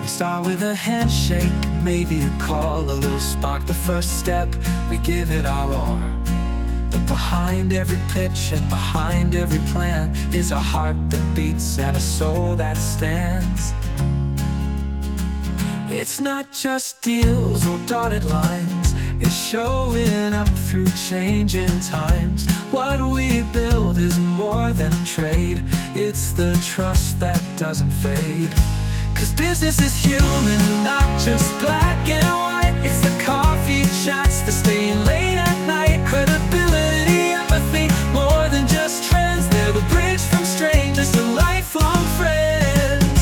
Start with a handshake, maybe a call, a little spark, the first step. We give it our all. But behind every pitch and behind every plan is a heart that beats and a soul that stands. It's not just deals or dotted lines, it's showing up through changing times. What we build is more than trade, it's the trust that doesn't fade. 'Cause business is human, not just black and white. It's the coffee chats, the staying late at night. Credibility, empathy, more than just trends. They're the bridge from strangers to lifelong friends.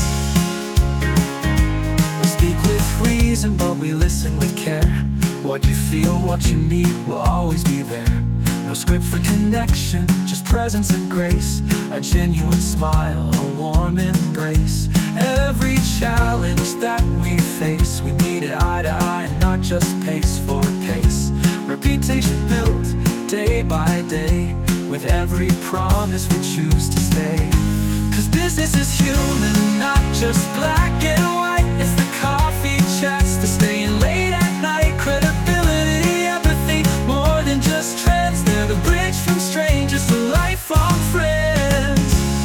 We speak with reason, but we listen with care. What you feel, what you need will always be there. No script for connection, just presence and grace. A genuine smile, a warm embrace. Every challenge that we face, we meet it eye to eye, not just pace for pace. Reputation built day by day, with every promise we choose to stay. 'Cause business is human, not just black and white. It's the coffee chats, the staying late at night. Credibility, empathy, more than just trends. They're the bridge from strangers to lifelong friends.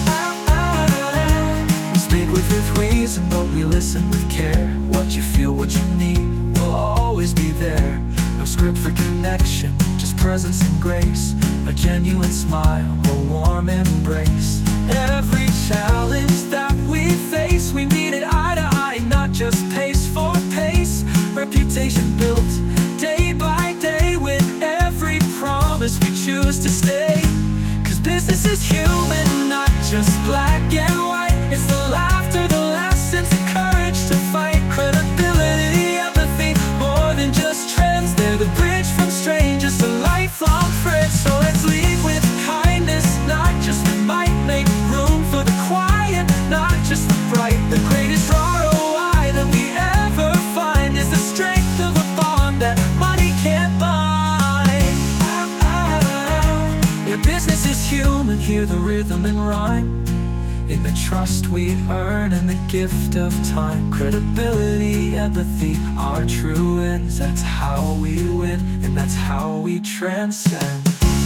With reason, but we listen with care. What you feel, what you need will always be there. No script for connection, just presence and grace. A genuine smile, a warm embrace. Every challenge that we face, we meet it eye to eye, not just pace for pace. Reputation built day by day, with every promise we choose to stay. 'Cause business is human, not just black and white. It's the laughter, the lessons, the courage to fight. Credibility, empathy, more than just trends. They're the bridge from strangers to lifelong friends. So let's lead with kindness, not just the might. Make room for the quiet, not just the bright. The greatest ROI that we ever find is the strength of a bond that money can't buy. Your business is human, hear the rhythm and rhyme. In the trust we earn and the gift of time. Credibility, empathy, our true ends. That's how we win, and that's how we transcend.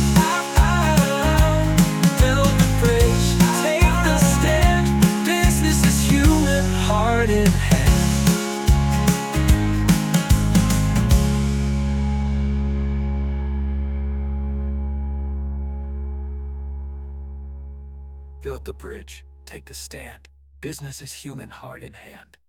Build the bridge, take the stand. Business is human, heart in hand. Build the bridge, take the stand. Business is human, heart in hand.